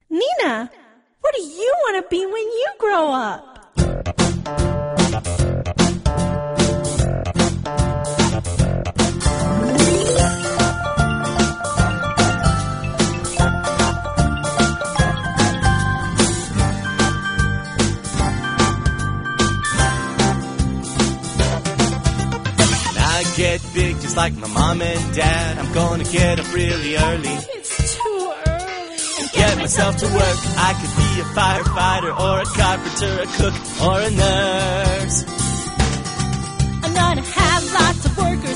Nina, what do you want to be when you grow up? Get big just like my mom and dad. I'm gonna get up really early. It's too early. Get myself to work. I could be a firefighter or a carpenter, a cook or a nurse. I'm gonna have lots of workers